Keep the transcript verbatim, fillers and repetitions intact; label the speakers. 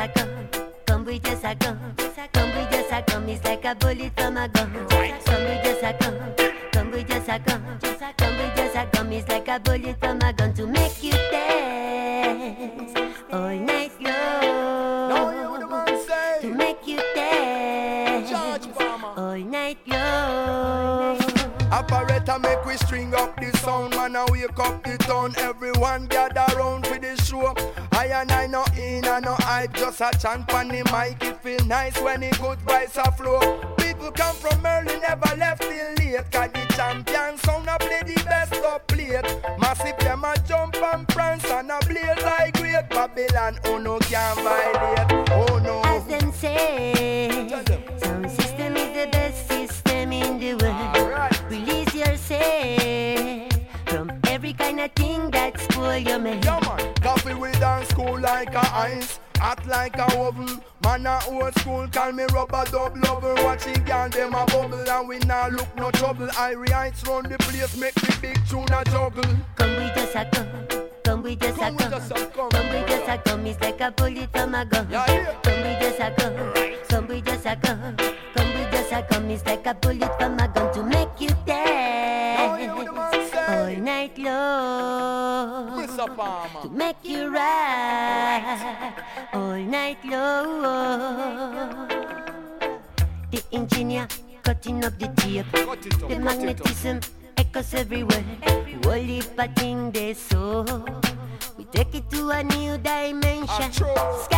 Speaker 1: a come. Come with just a come. Come with just a come. It's like a bullet from a gun. Come with just a come. Come with just a come. Come with just a come. It's like a bullet from a gun to make you dance all night long. To make you dance all night long.
Speaker 2: Operator, make we string up the sound, man, and wake up the town. Everyone gather round for the show. I and I no in and no hype, just a chant on the mic. It feel nice when the good vibes a flow. People come from early, never left till late. Cause the champion sound a play the best up plate. Massive them a jump and prance and a blaze like great Babylon. Oh no, can't violate. Oh no.
Speaker 1: As them say, sound system is the best system in the world.
Speaker 2: Right.
Speaker 1: Release yourself from every kind of thing that spoil your mind.
Speaker 2: Yeah man, coffee we dance cool like a ice, hot like a oven. Man a old school, call me rubber dub lover. Watching girl them a bubble and we nah look no trouble. Irie heights round the place, make the big tune a juggle.
Speaker 1: Come we just a come, come we just a
Speaker 2: Come we
Speaker 1: come,
Speaker 2: just a come,
Speaker 1: come we just a come. It's like a bullet from a gun.
Speaker 2: Yeah, yeah.
Speaker 1: Come we just a come, come we just a come, come we just a come. It's like a bullet from a gun to make you dance all night long.
Speaker 2: Mister Palmer.
Speaker 1: To make you ride all night long. The engineer cutting up the tape.
Speaker 2: Cut it up,
Speaker 1: The
Speaker 2: cut
Speaker 1: magnetism echoes everywhere. Whole heap of thing they so. We take it to a new dimension.
Speaker 2: True.